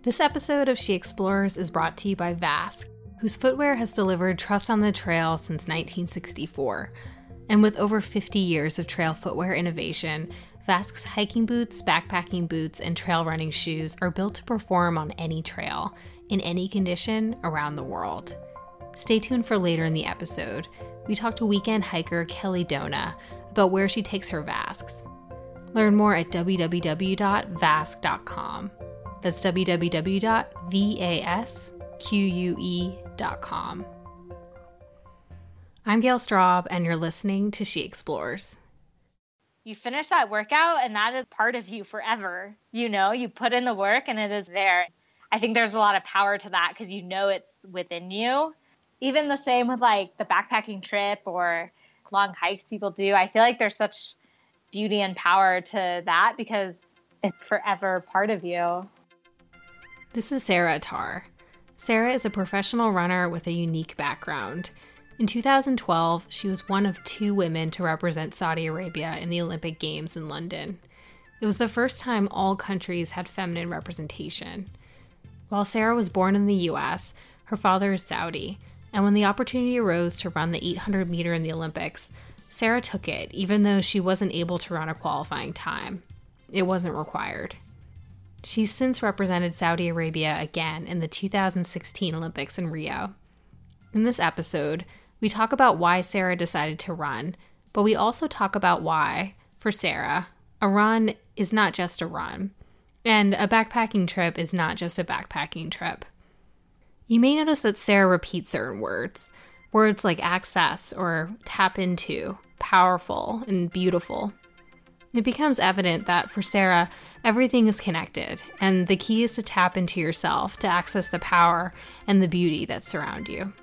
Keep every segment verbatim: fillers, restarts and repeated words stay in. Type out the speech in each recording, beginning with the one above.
This episode of She Explores is brought to you by Vasque, whose footwear has delivered trust on the trail since nineteen sixty-four. And with over fifty years of trail footwear innovation, Vasque's hiking boots, backpacking boots, and trail running shoes are built to perform on any trail, in any condition, around the world. Stay tuned for later in the episode. We talk to weekend hiker Kelly Dona about where she takes her Vasques. Learn more at w w w dot vasque dot com. That's w w w dot vasque dot com. I'm Gail Straub, and you're listening to She Explores. You finish that workout, and that is part of you forever. You know, you put in the work, and it is there. I think there's a lot of power to that because you know it's within you. Even the same with, like, the backpacking trip or long hikes people do. I feel like there's such beauty and power to that because it's forever part of you. This is Sarah Attar. Sarah is a professional runner with a unique background. In two thousand twelve, she was one of two women to represent Saudi Arabia in the Olympic Games in London. It was the first time all countries had feminine representation. While Sarah was born in the U S, her father is Saudi, and when the opportunity arose to run the eight hundred meter in the Olympics, Sarah took it, even though she wasn't able to run a qualifying time. It wasn't required. She's since represented Saudi Arabia again in the two thousand sixteen Olympics in Rio. In this episode, we talk about why Sarah decided to run, but we also talk about why, for Sarah, a run is not just a run, and a backpacking trip is not just a backpacking trip. You may notice that Sarah repeats certain words, words like access or tap into, powerful, and beautiful. It becomes evident that for Sarah, everything is connected, and the key is to tap into yourself to access the power and the beauty that surround you.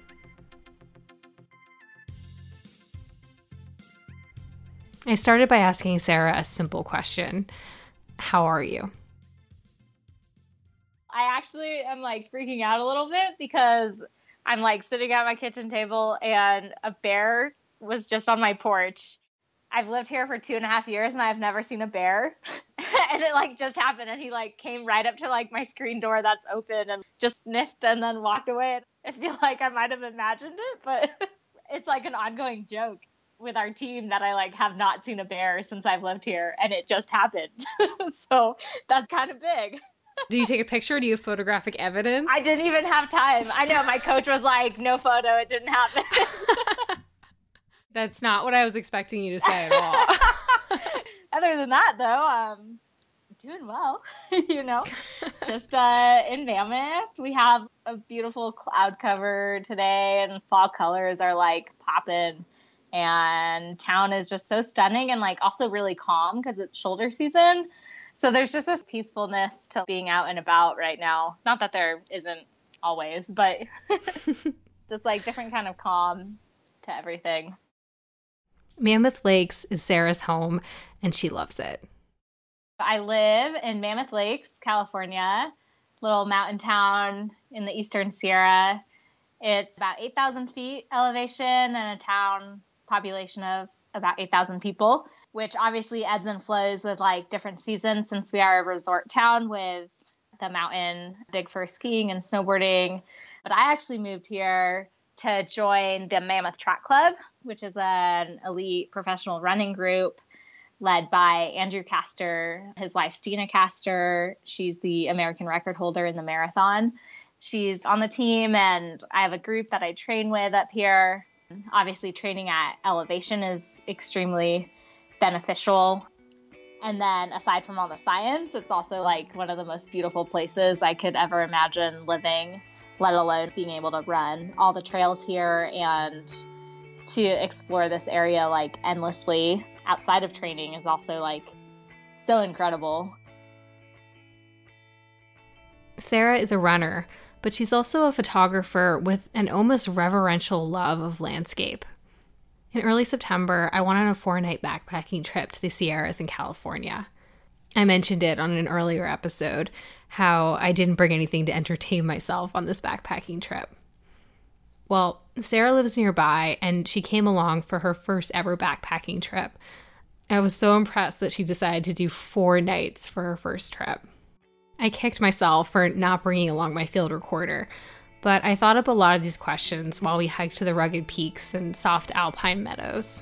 I started by asking Sarah a simple question. How are you? I actually am like freaking out a little bit because I'm like sitting at my kitchen table and a bear was just on my porch. I've lived here for two and a half years and I've never seen a bear. And it like just happened and he like came right up to like my screen door that's open and just sniffed and then walked away. I feel like I might have imagined it, but it's like an ongoing joke with our team that I like have not seen a bear since I've lived here and it just happened. So that's kind of big. Do you take a picture? Do you have photographic evidence? I didn't even have time. I know my coach was like, no photo, it didn't happen. That's not what I was expecting you to say at all. Other than that, though, um, doing well, you know. Just uh, in Mammoth, we have a beautiful cloud cover today, and fall colors are, like, popping. And town is just so stunning and, like, also really calm because it's shoulder season. So there's just this peacefulness to being out and about right now. Not that there isn't always, but it's, like, different kind of calm to everything. Mammoth Lakes is Sarah's home, and she loves it. I live in Mammoth Lakes, California, little mountain town in the Eastern Sierra. It's about eight thousand feet elevation and a town population of about eight thousand people, which obviously ebbs and flows with like different seasons since we are a resort town with the mountain big for skiing and snowboarding. But I actually moved here to join the Mammoth Track Club, which is an elite professional running group led by Andrew Castor, his wife, Stina Castor. She's the American record holder in the marathon. She's on the team, and I have a group that I train with up here. Obviously, training at elevation is extremely beneficial. And then aside from all the science, it's also like one of the most beautiful places I could ever imagine living, let alone being able to run all the trails here and to explore this area like endlessly outside of training is also like so incredible. Sarah is a runner, but she's also a photographer with an almost reverential love of landscape. In early September, I went on a four-night backpacking trip to the Sierras in California. I mentioned it on an earlier episode, how I didn't bring anything to entertain myself on this backpacking trip. Well, Sarah lives nearby, and she came along for her first ever backpacking trip. I was so impressed that she decided to do four nights for her first trip. I kicked myself for not bringing along my field recorder, but I thought up a lot of these questions while we hiked to the rugged peaks and soft alpine meadows.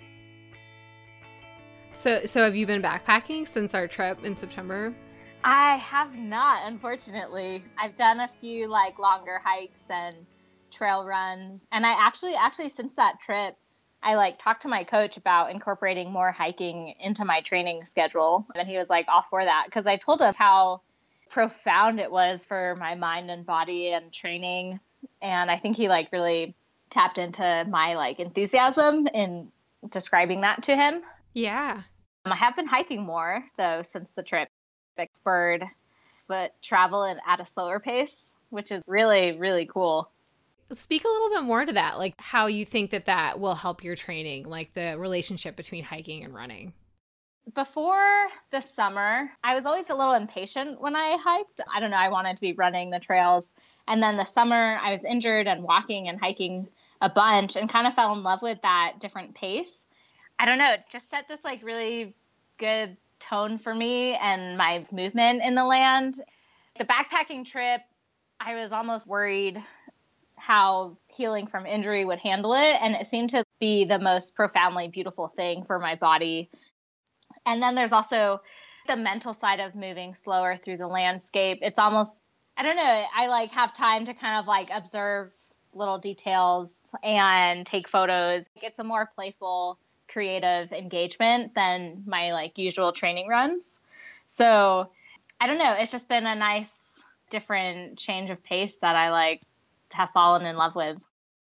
So, so have you been backpacking since our trip in September? I have not, unfortunately. I've done a few like longer hikes and trail runs. And I actually, actually since that trip, I like talked to my coach about incorporating more hiking into my training schedule. And he was like all for that because I told him how profound it was for my mind and body and training. And I think he like really tapped into my like enthusiasm in describing that to him. Yeah. Um, I have been hiking more though since the trip. Spurred foot travel and at a slower pace, which is really, really cool. Speak a little bit more to that, like how you think that that will help your training, like the relationship between hiking and running. Before the summer, I was always a little impatient when I hiked. I don't know, I wanted to be running the trails. And then the summer, I was injured and walking and hiking a bunch and kind of fell in love with that different pace. I don't know, it just set this like really good tone for me and my movement in the land. The backpacking trip, I was almost worried how healing from injury would handle it. And it seemed to be the most profoundly beautiful thing for my body. And then there's also the mental side of moving slower through the landscape. It's almost, I don't know, I like have time to kind of like observe little details and take photos. It's a more playful, creative engagement than my like usual training runs. So I don't know, it's just been a nice different change of pace that I like have fallen in love with.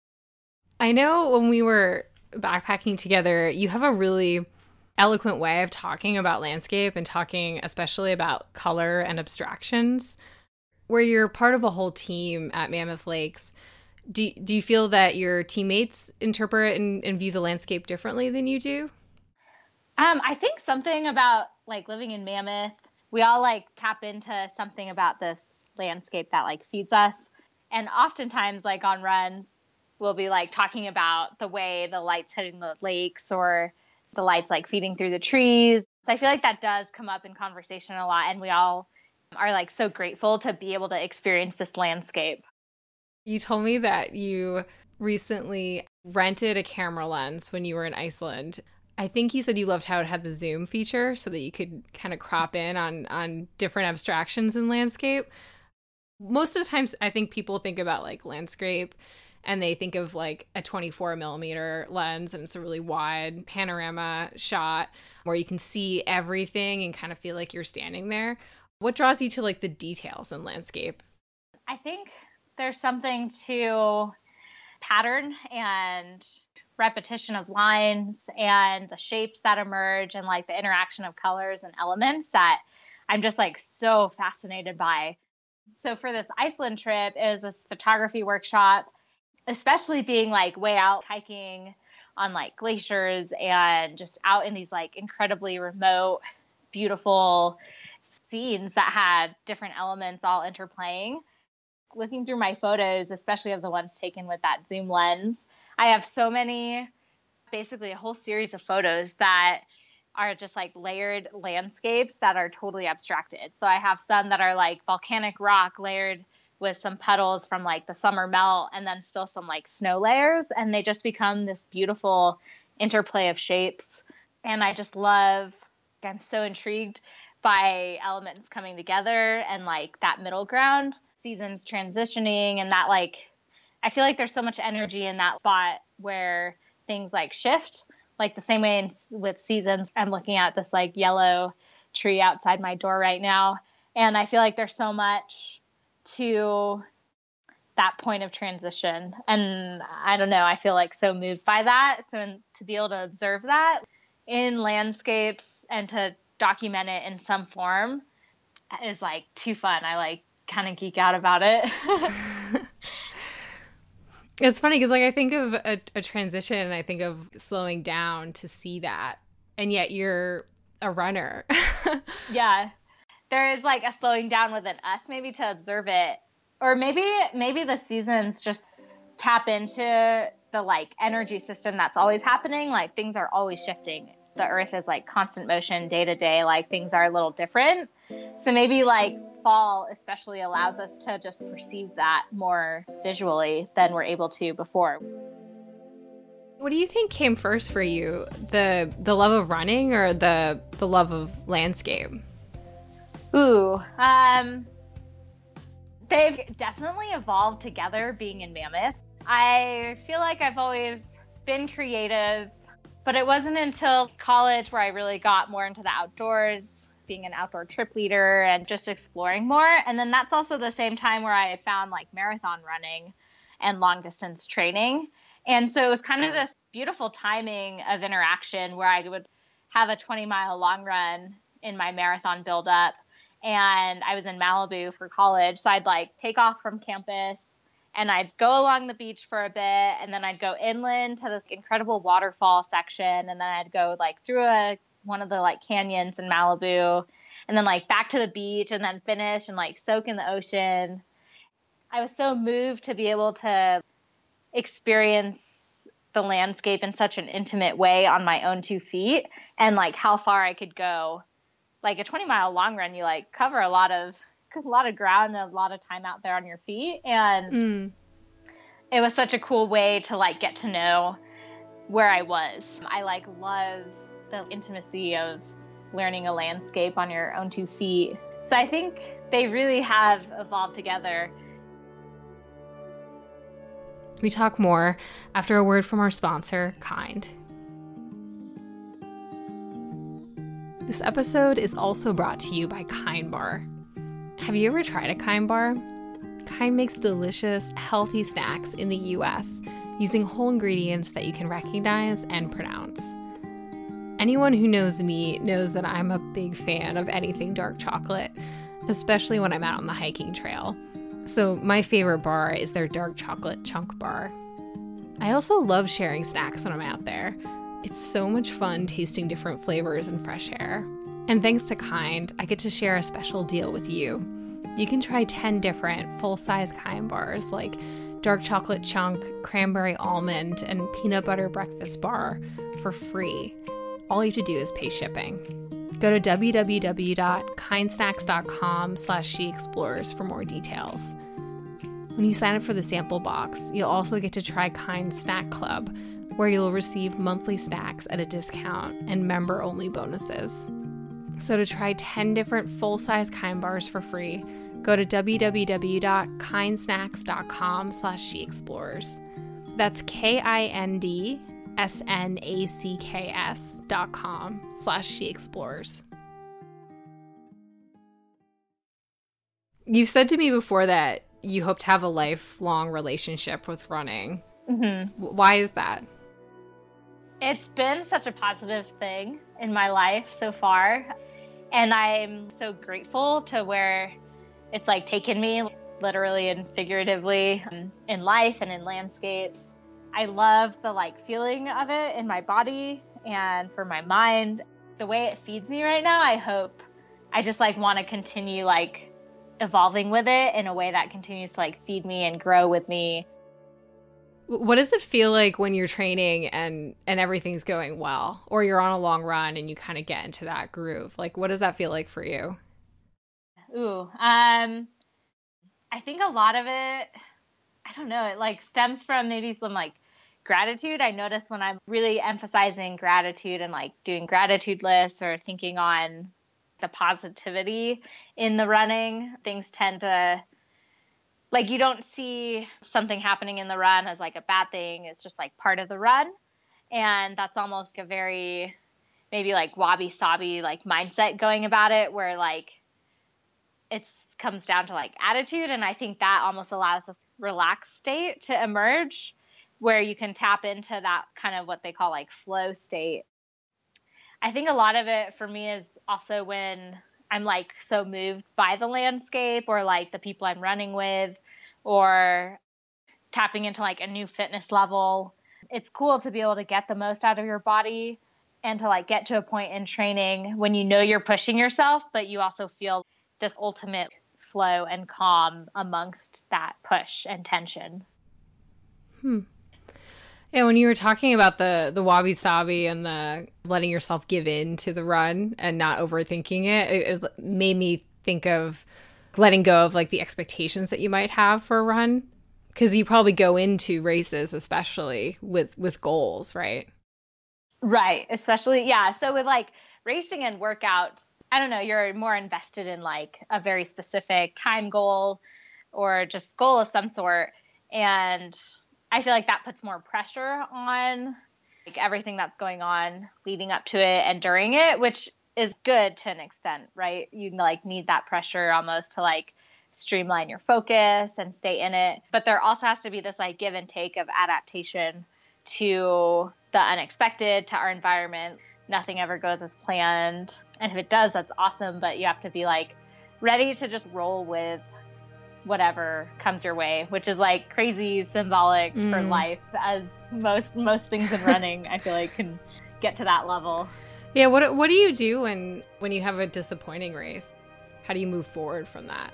I know when we were backpacking together, you have a really eloquent way of talking about landscape and talking especially about color and abstractions. Where you're part of a whole team at Mammoth Lakes, Do, do you feel that your teammates interpret and, and view the landscape differently than you do? Um, I think something about like living in Mammoth, we all like tap into something about this landscape that like feeds us. And oftentimes like on runs, we'll be like talking about the way the light's hitting the lakes or the lights like feeding through the trees. So I feel like that does come up in conversation a lot. And we all are like so grateful to be able to experience this landscape. You told me that you recently rented a camera lens when you were in Iceland. I think you said you loved how it had the zoom feature so that you could kind of crop in on, on different abstractions in landscape. Most of the times I think people think about like landscape and they think of like a twenty-four millimeter lens and it's a really wide panorama shot where you can see everything and kind of feel like you're standing there. What draws you to like the details in landscape? I think there's something to pattern and repetition of lines and the shapes that emerge and like the interaction of colors and elements that I'm just like so fascinated by. So for this Iceland trip, it was this photography workshop, especially being like way out hiking on like glaciers and just out in these like incredibly remote, beautiful scenes that had different elements all interplaying. Looking through my photos, especially of the ones taken with that zoom lens, I have so many, basically a whole series of photos that are just like layered landscapes that are totally abstracted. So I have some that are like volcanic rock layered with some puddles from like the summer melt and then still some like snow layers. And they just become this beautiful interplay of shapes. And I just love, I'm so intrigued by elements coming together and like that middle ground, seasons transitioning, and that like, I feel like there's so much energy in that spot where things like shift, like the same way in, with seasons. I'm looking at this like yellow tree outside my door right now. And I feel like there's so much to that point of transition. And I don't know, I feel like so moved by that. So to be able to observe that in landscapes and to document it in some form is like too fun. I like kind of geek out about it. It's funny because like I think of a, a transition and I think of slowing down to see that, and yet you're a runner. Yeah, there is like a slowing down within us maybe to observe it, or maybe maybe the seasons just tap into the like energy system that's always happening. Like things are always shifting. The earth is like constant motion day to day. Like things are a little different. So maybe like fall especially allows us to just perceive that more visually than we're able to before. What do you think came first for you? The the love of running or the the love of landscape? Ooh, um, they've definitely evolved together being in Mammoth. I feel like I've always been creative, but it wasn't until college where I really got more into the outdoors, being an outdoor trip leader and just exploring more. And then that's also the same time where I found like marathon running and long distance training. And so it was kind of this beautiful timing of interaction where I would have a twenty mile long run in my marathon buildup. And I was in Malibu for college. So I'd like take off from campus and I'd go along the beach for a bit. And then I'd go inland to this incredible waterfall section. And then I'd go like through a, one of the like canyons in Malibu and then like back to the beach and then finish and like soak in the ocean. I was so moved to be able to experience the landscape in such an intimate way on my own two feet and like how far I could go. Like a twenty mile long run, you like cover a lot of a lot of ground and a lot of time out there on your feet. And mm. it was such a cool way to like get to know where I was. I like love the intimacy of learning a landscape on your own two feet. So I think they really have evolved together. We talk more after a word from our sponsor, Kind. This episode is also brought to you by Kind Bar. Have you ever tried a Kind Bar? Kind makes delicious, healthy snacks in the U S using whole ingredients that you can recognize and pronounce. Anyone who knows me knows that I'm a big fan of anything dark chocolate, especially when I'm out on the hiking trail. So my favorite bar is their dark chocolate chunk bar. I also love sharing snacks when I'm out there. It's so much fun tasting different flavors and fresh air. And thanks to Kind, I get to share a special deal with you. You can try ten different full-size Kind bars like dark chocolate chunk, cranberry almond, and peanut butter breakfast bar for free. All you have to do is pay shipping. Go to www.kindsnacks.com slash sheexplores for more details. When you sign up for the sample box, you'll also get to try Kind Snack Club, where you'll receive monthly snacks at a discount and member-only bonuses. So to try ten different full-size Kind bars for free, go to www.kindsnacks.com slash sheexplores. That's K-I-N-D-S-N-A-C-K-S dot com slash sheexplores. You've said to me before that you hope to have a lifelong relationship with running. Mm-hmm. Why is that? It's been such a positive thing in my life so far. And I'm so grateful to where it's like taken me literally and figuratively in life and in landscapes. I love the like feeling of it in my body and for my mind. The way it feeds me right now, I hope I just like want to continue like evolving with it in a way that continues to like feed me and grow with me. What does it feel like when you're training and, and everything's going well, or you're on a long run and you kind of get into that groove? Like, what does that feel like for you? Ooh, um, I think a lot of it, I don't know, it like stems from maybe some like gratitude. I notice when I'm really emphasizing gratitude and like doing gratitude lists or thinking on the positivity in the running, things tend to, like, you don't see something happening in the run as like a bad thing. It's just like part of the run. And that's almost a very maybe like wabi-sabi like mindset going about it, where like it comes down to like attitude. And I think that almost allows this relaxed state to emerge where you can tap into that kind of what they call like flow state. I think a lot of it for me is also when I'm like so moved by the landscape or like the people I'm running with or tapping into like a new fitness level. It's cool to be able to get the most out of your body and to like get to a point in training when you know you're pushing yourself, but you also feel this ultimate flow and calm amongst that push and tension. Hmm. Yeah, when you were talking about the the wabi-sabi and the letting yourself give in to the run and not overthinking it, it, it made me think of letting go of like the expectations that you might have for a run? Because you probably go into races, especially with, with goals, right? Right. Especially, yeah. So with like racing and workouts, I don't know, you're more invested in like a very specific time goal or just goal of some sort. And I feel like that puts more pressure on like everything that's going on leading up to it and during it, which is good to an extent, right? You like need that pressure almost to like streamline your focus and stay in it. But there also has to be this like give and take of adaptation to the unexpected, to our environment. Nothing ever goes as planned. And if it does, that's awesome. But you have to be like ready to just roll with whatever comes your way, which is like crazy symbolic mm. for life, as most most things in running I feel like can get to that level. Yeah, what what do you do when when you have a disappointing race? How do you move forward from that?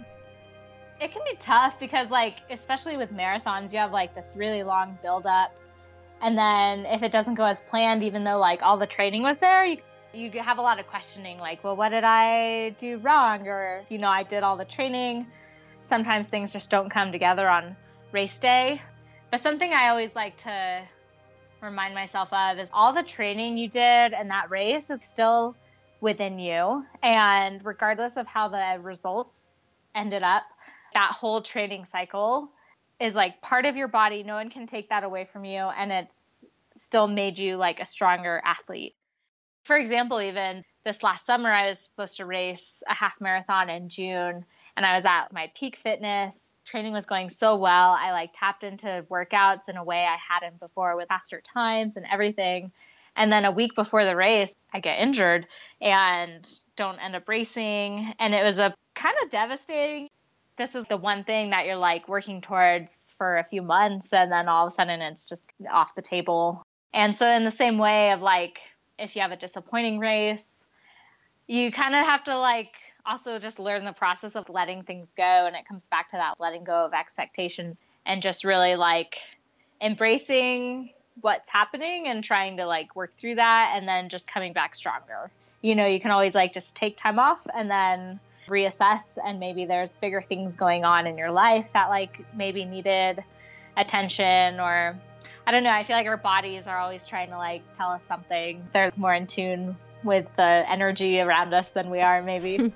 It can be tough because like especially with marathons, you have like this really long build up, and then if it doesn't go as planned, even though like all the training was there, you you have a lot of questioning, like, well, what did I do wrong? Or, you know, I did all the training. Sometimes things just don't come together on race day. But something I always like to remind myself of is all the training you did in that race is still within you. And regardless of how the results ended up, that whole training cycle is like part of your body. No one can take that away from you. And it's still made you like a stronger athlete. For example, even this last summer, I was supposed to race a half marathon in June, and I was at my peak fitness. Training was going so well. I like tapped into workouts in a way I hadn't before with faster times and everything. And then a week before the race, I get injured and don't end up racing. And it was a kind of devastating. This is the one thing that you're like working towards for a few months, and then all of a sudden it's just off the table. And so in the same way of like, if you have a disappointing race, you kind of have to like also just learn the process of letting things go. And it comes back to that letting go of expectations and just really like embracing what's happening and trying to like work through that and then just coming back stronger. You know, you can always like just take time off and then reassess, and maybe there's bigger things going on in your life that like maybe needed attention, or I don't know. I feel like our bodies are always trying to like tell us something. They're more in tune with the energy around us than we are, maybe.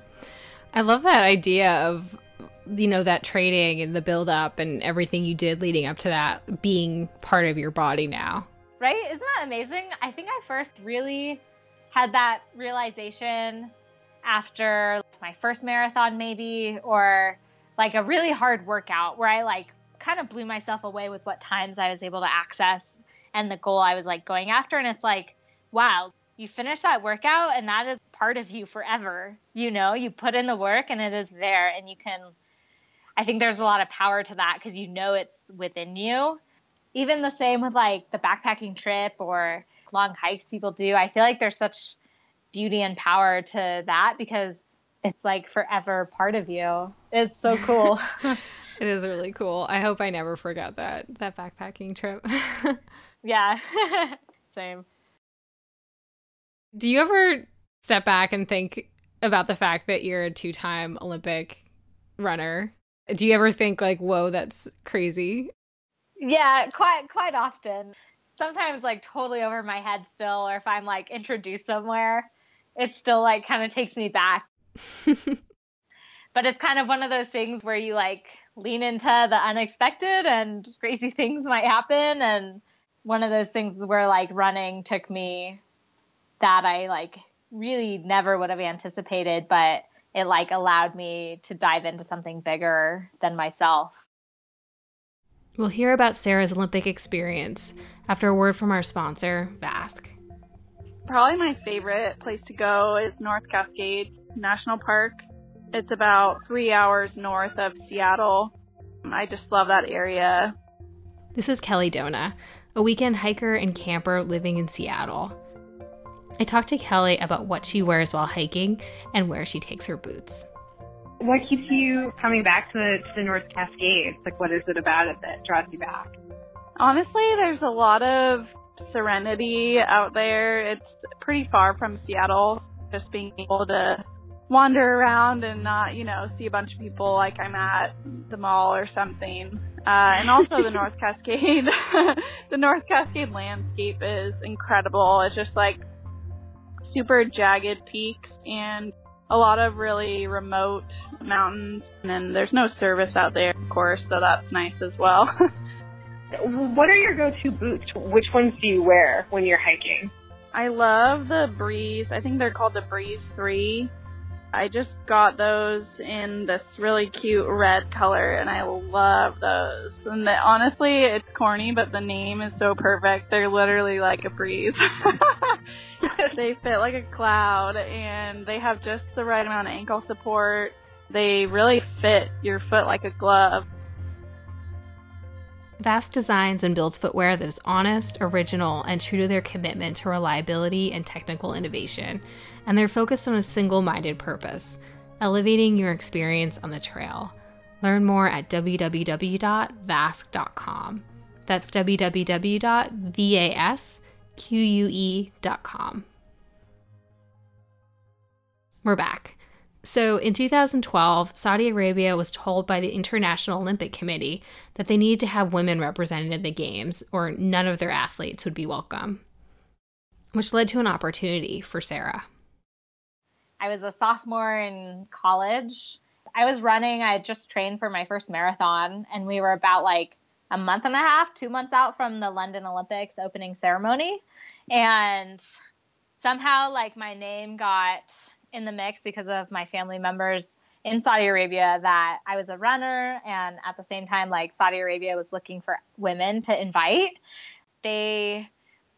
I love that idea of, you know, that training and the build up and everything you did leading up to that being part of your body now. Right? Isn't that amazing? I think I first really had that realization after my first marathon, maybe, or like a really hard workout where I like kind of blew myself away with what times I was able to access and the goal I was like going after. And it's like, wow, you finish that workout and that is part of you forever. You know, you put in the work and it is there, and you can, I think there's a lot of power to that because you know it's within you. Even the same with like the backpacking trip or long hikes people do. I feel like there's such beauty and power to that because it's like forever part of you. It's so cool. It is really cool. I hope I never forgot that, that backpacking trip. Yeah, same. Do you ever step back and think about the fact that you're a two-time Olympic runner? Do you ever think like, whoa, that's crazy? Yeah, quite quite often. Sometimes like totally over my head still, or if I'm like introduced somewhere, it still like kind of takes me back. But it's kind of one of those things where you like lean into the unexpected and crazy things might happen. And one of those things where like running took me that I like really never would have anticipated, but it like allowed me to dive into something bigger than myself. We'll hear about Sarah's Olympic experience after a word from our sponsor, Vask. Probably my favorite place to go is North Cascades National Park. It's about three hours north of Seattle. I just love that area. This is Kelly Dona, a weekend hiker and camper living in Seattle. I talked to Kelly about what she wears while hiking and where she takes her boots. What keeps you coming back to the, to the North Cascades? Like, what is it about it that draws you back? Honestly, there's a lot of serenity out there. It's pretty far from Seattle. Just being able to wander around and not, you know, see a bunch of people like I'm at the mall or something. Uh, and also the North Cascade. The North Cascade landscape is incredible. It's just like super jagged peaks and a lot of really remote mountains. And then there's no service out there, of course, so that's nice as well. What are your go-to boots? Which ones do you wear when you're hiking? I love the Breeze. I think they're called the Breeze three. I just got those in this really cute red color, and I love those. And the, honestly, it's corny, but the name is so perfect. They're literally like a breeze. They fit like a cloud, and they have just the right amount of ankle support. They really fit your foot like a glove. Vast designs and builds footwear that is honest, original, and true to their commitment to reliability and technical innovation. And they're focused on a single-minded purpose, elevating your experience on the trail. Learn more at w w w dot vask dot com. That's w w w dot vask dot com. We're back. So in two thousand twelve, Saudi Arabia was told by the International Olympic Committee that they needed to have women represented in the Games or none of their athletes would be welcome, which led to an opportunity for Sarah. I was a sophomore in college. I was running. I had just trained for my first marathon, and we were about like a month and a half, two months out from the London Olympics opening ceremony. And somehow like my name got in the mix because of my family members in Saudi Arabia that I was a runner, and at the same time, like Saudi Arabia was looking for women to invite. They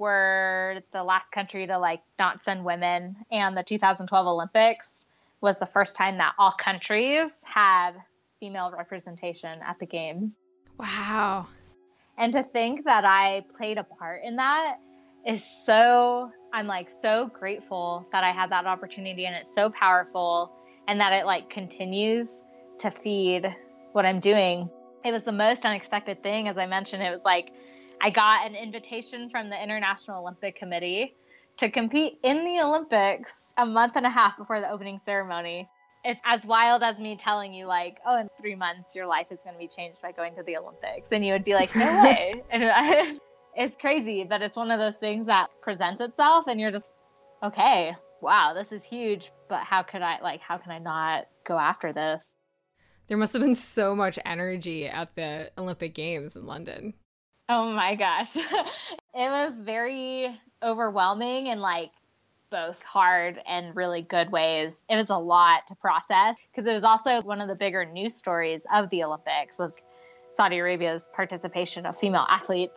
were the last country to like not send women, and the two thousand twelve Olympics was the first time that all countries had female representation at the Games. Wow. And to think that I played a part in that is so, I'm like so grateful that I had that opportunity, and it's so powerful, and that it like continues to feed what I'm doing. It was the most unexpected thing. As I mentioned, it was like I got an invitation from the International Olympic Committee to compete in the Olympics a month and a half before the opening ceremony. It's as wild as me telling you like, oh, in three months, your life is going to be changed by going to the Olympics. And you would be like, no way. And I, it's crazy, but it's one of those things that presents itself, and you're just, okay, wow, this is huge, but how could I, like, how can I not go after this? There must have been so much energy at the Olympic Games in London. Oh my gosh. It was very overwhelming in like both hard and really good ways. It was a lot to process because it was also one of the bigger news stories of the Olympics was Saudi Arabia's participation of female athletes.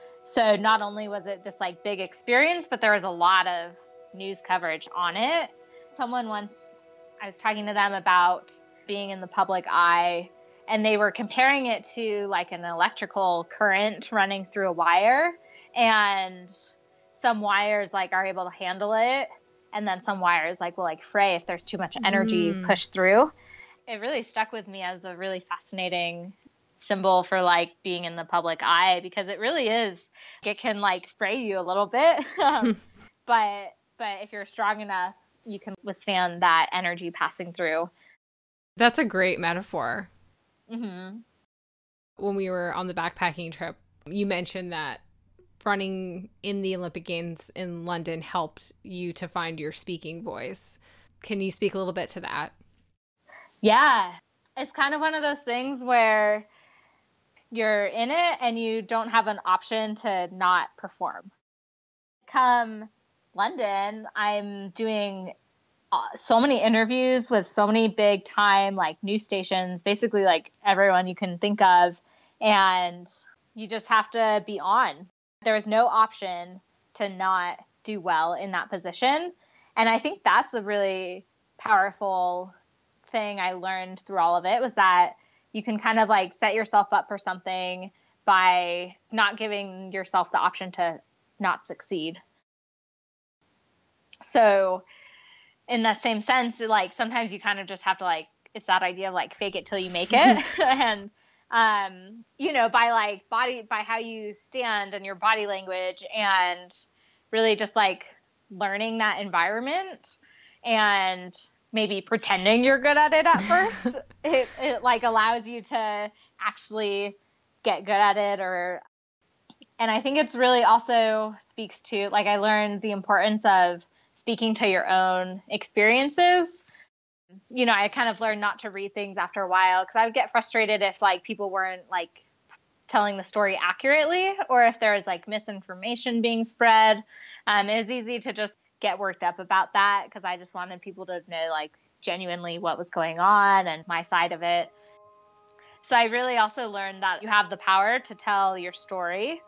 So not only was it this like big experience, but there was a lot of news coverage on it. Someone once, I was talking to them about being in the public eye, and they were comparing it to like an electrical current running through a wire, and some wires like are able to handle it, and then some wires like will like fray if there's too much energy mm. pushed through. It really stuck with me as a really fascinating symbol for like being in the public eye, because it really is, it can like fray you a little bit. um, but but if you're strong enough, you can withstand that energy passing through. That's a great metaphor. Mm-hmm. When we were on the backpacking trip, you mentioned that running in the Olympic Games in London helped you to find your speaking voice. Can you speak a little bit to that? Yeah. It's kind of one of those things where you're in it and you don't have an option to not perform. Come London, I'm doing so many interviews with so many big time like news stations, basically like everyone you can think of, and you just have to be on. There is no option to not do well in that position. And I think that's a really powerful thing I learned through all of it, was that you can kind of like set yourself up for something by not giving yourself the option to not succeed. So in that same sense, like sometimes you kind of just have to like, it's that idea of like fake it till you make it. And, um, you know, by like body, by how you stand and your body language, and really just like learning that environment and maybe pretending you're good at it at first. it, it like allows you to actually get good at it. Or, and I think it's really also speaks to, like, I learned the importance of speaking to your own experiences. You know, I kind of learned not to read things after a while because I would get frustrated if like people weren't like telling the story accurately, or if there was like misinformation being spread. Um, it was easy to just get worked up about that because I just wanted people to know like genuinely what was going on and my side of it. So I really also learned that you have the power to tell your story.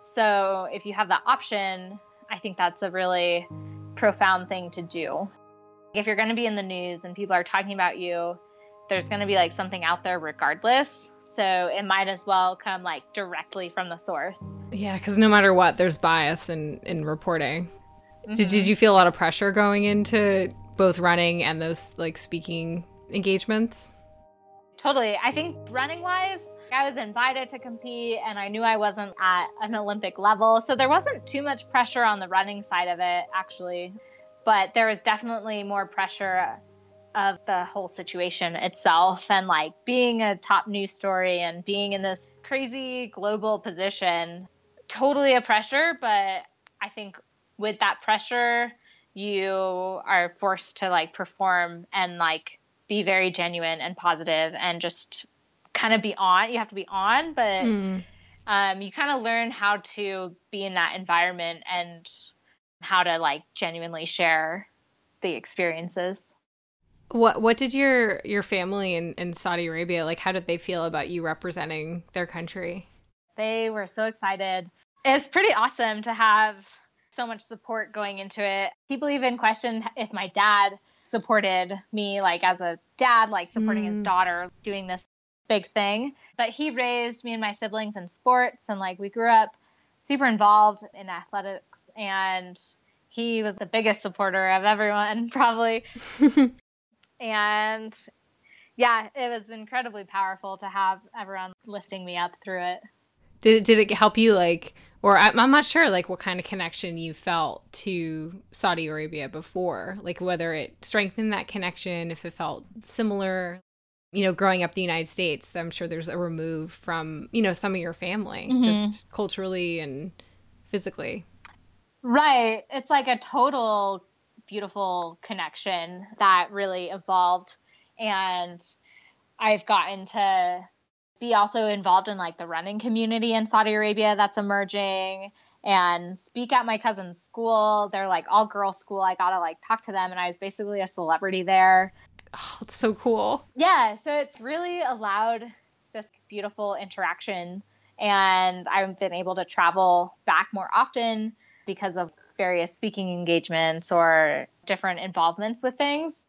So if you have that option, I think that's a really profound thing to do. If you're going to be in the news and people are talking about you, there's going to be like something out there regardless. So it might as well come like directly from the source. Yeah, because no matter what, there's bias in, in reporting. Mm-hmm. Did, did you feel a lot of pressure going into both running and those like speaking engagements? Totally. I think running wise, I was invited to compete and I knew I wasn't at an Olympic level. So there wasn't too much pressure on the running side of it, actually. But there was definitely more pressure of the whole situation itself and like being a top news story and being in this crazy global position. Totally a pressure, but I think with that pressure, you are forced to like perform and like be very genuine and positive and just kind of be on. You have to be on, but mm. um, you kind of learn how to be in that environment and how to like genuinely share the experiences. What what did your your family in, in Saudi Arabia, like how did they feel about you representing their country? They were so excited. It's pretty awesome to have so much support going into it. People even questioned if my dad supported me, like as a dad, like supporting mm. his daughter doing this big thing. But he raised me and my siblings in sports, and like we grew up super involved in athletics, and he was the biggest supporter of everyone, probably. And yeah, it was incredibly powerful to have everyone lifting me up through it. Did it, did it help you, like, or I'm not sure, like, what kind of connection you felt to Saudi Arabia before? Like, whether it strengthened that connection, if it felt similar. You know, growing up in the United States, I'm sure there's a remove from, you know, some of your family, mm-hmm. just culturally and physically. Right. It's like a total beautiful connection that really evolved. And I've gotten to be also involved in like the running community in Saudi Arabia that's emerging and speak at my cousin's school. They're like all girls school. I got to like talk to them, and I was basically a celebrity there. Oh, it's so cool. Yeah. So it's really allowed this beautiful interaction, and I've been able to travel back more often because of various speaking engagements or different involvements with things.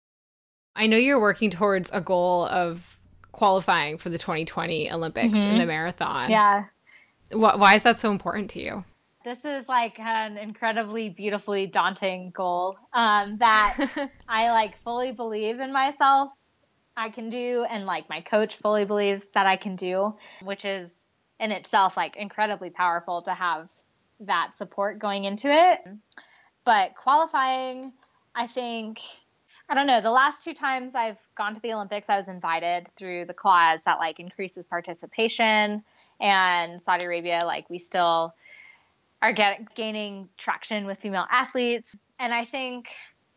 I know you're working towards a goal of qualifying for the twenty twenty Olympics mm-hmm. in the marathon. Yeah. Why, why is that so important to you? This is like an incredibly beautifully daunting goal um, that I like fully believe in myself I can do, and like my coach fully believes that I can do, which is in itself like incredibly powerful to have that support going into it. But qualifying, I think, I don't know, the last two times I've gone to the Olympics, I was invited through the clause that like increases participation, and Saudi Arabia, like we still are get, gaining traction with female athletes. And I think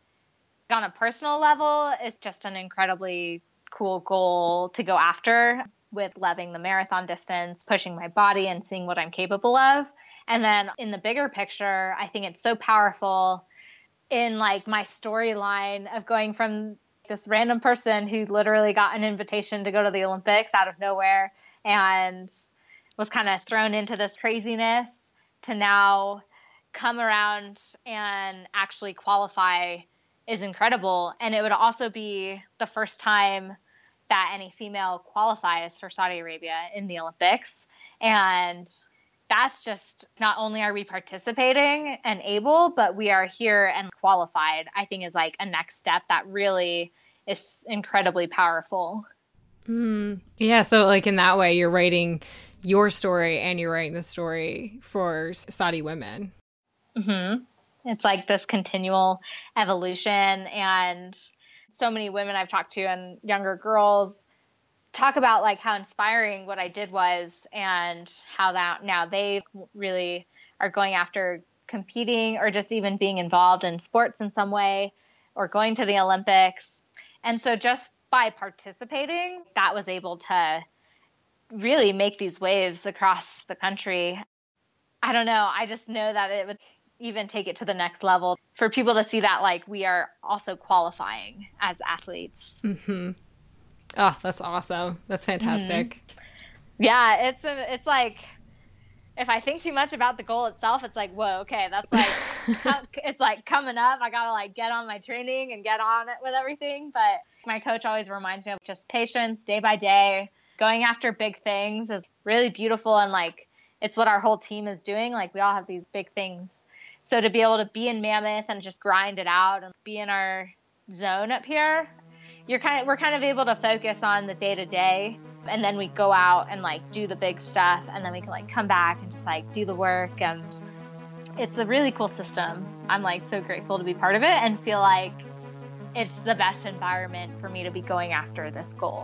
on a personal level, it's just an incredibly cool goal to go after, with loving the marathon distance, pushing my body and seeing what I'm capable of. And then in the bigger picture, I think it's so powerful in like my storyline of going from this random person who literally got an invitation to go to the Olympics out of nowhere and was kind of thrown into this craziness to now come around and actually qualify is incredible. And it would also be the first time that any female qualifies for Saudi Arabia in the Olympics. And that's just, not only are we participating and able, but we are here and qualified, I think is like a next step that really is incredibly powerful. Mm, yeah. So like in that way, you're writing your story and you're writing the story for Saudi women. Mm-hmm. It's like this continual evolution, and so many women I've talked to and younger girls talk about like how inspiring what I did was, and how that now they really are going after competing or just even being involved in sports in some way or going to the Olympics. And so just by participating, that was able to really make these waves across the country. I don't know. I just know that it would even take it to the next level for people to see that like we are also qualifying as athletes. Mm-hmm. Oh, that's awesome. That's fantastic. Mm-hmm. Yeah, it's a, it's like, if I think too much about the goal itself, it's like, whoa, okay, that's like, it's like coming up. I got to like get on my training and get on it with everything. But my coach always reminds me of just patience, day by day. Going after big things is really beautiful. And like, it's what our whole team is doing. Like, we all have these big things. So to be able to be in Mammoth and just grind it out and be in our zone up here, you're kind of, we're kind of able to focus on the day to day. And then we go out and like do the big stuff. And then we can like come back and just like do the work. And it's a really cool system. I'm like so grateful to be part of it and feel like it's the best environment for me to be going after this goal.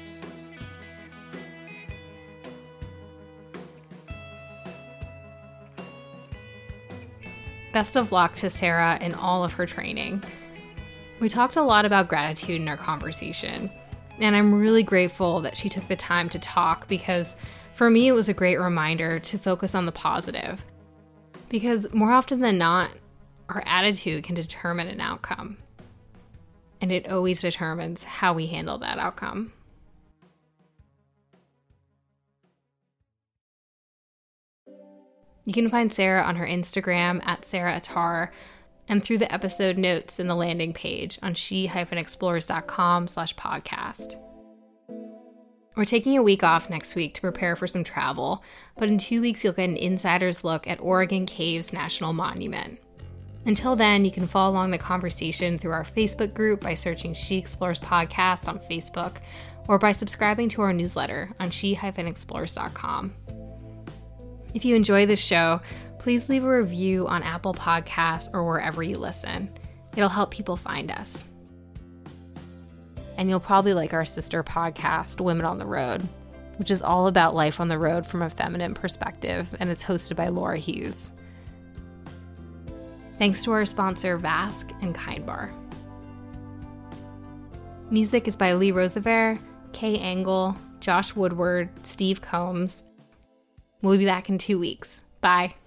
Best of luck to Sarah in all of her training. We talked a lot about gratitude in our conversation, and I'm really grateful that she took the time to talk, because for me it was a great reminder to focus on the positive. Because more often than not, our attitude can determine an outcome, and it always determines how we handle that outcome. You can find Sarah on her Instagram at Sarah Attar, and through the episode notes in the landing page on she dash explores dot com slash podcast. We're taking a week off next week to prepare for some travel, but in two weeks you'll get an insider's look at Oregon Caves National Monument. Until then, you can follow along the conversation through our Facebook group by searching She Explores Podcast on Facebook, or by subscribing to our newsletter on she dash explores dot com. If you enjoy this show, please leave a review on Apple Podcasts or wherever you listen. It'll help people find us. And you'll probably like our sister podcast, Women on the Road, which is all about life on the road from a feminine perspective, and it's hosted by Laura Hughes. Thanks to our sponsor, Vask and Kind Bar. Music is by Lee Roosevelt, Kay Angle, Josh Woodward, Steve Combs. We'll be back in two weeks. Bye.